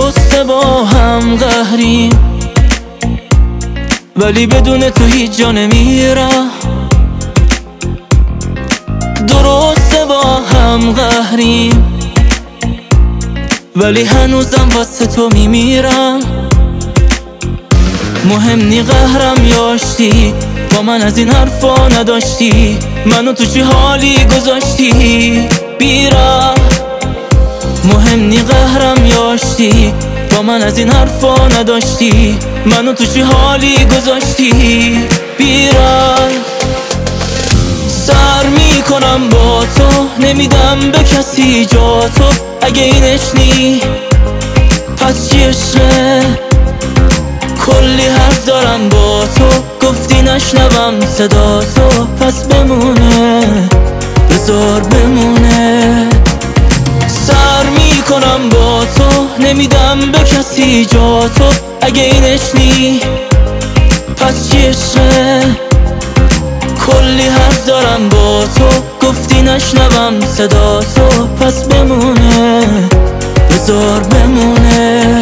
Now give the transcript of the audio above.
درسته با هم قهریم، ولی بدون تو هیچ جا نمیرم. درسته با هم قهریم، ولی هنوزم واسه تو میمیرم. مهم نی قهرم یا آشتی، با من از این حرفا نداشتی. منو تو چی حالی گذاشتی بیرا. مهم نی قهرم یا آشتی، با من از این حرفا نداشتی. منو تو چی حالی گذاشتی بیرا. سر میکنم با تو، نمیدم به کسی جا تو. اگه اینش نی پس چی عشقه؟ کلی حرف دارم با تو، گفتی نشنوم صدا تو. پس بمونه، بذار بمونه. سر میکنم با تو، نمیدم به کسی جا تو. اگه اینش نی پس چی عشقه؟ کلی حرف دارم با تو، گفتی نشنوم صدا تو. پس بمونه، بذار بمونه.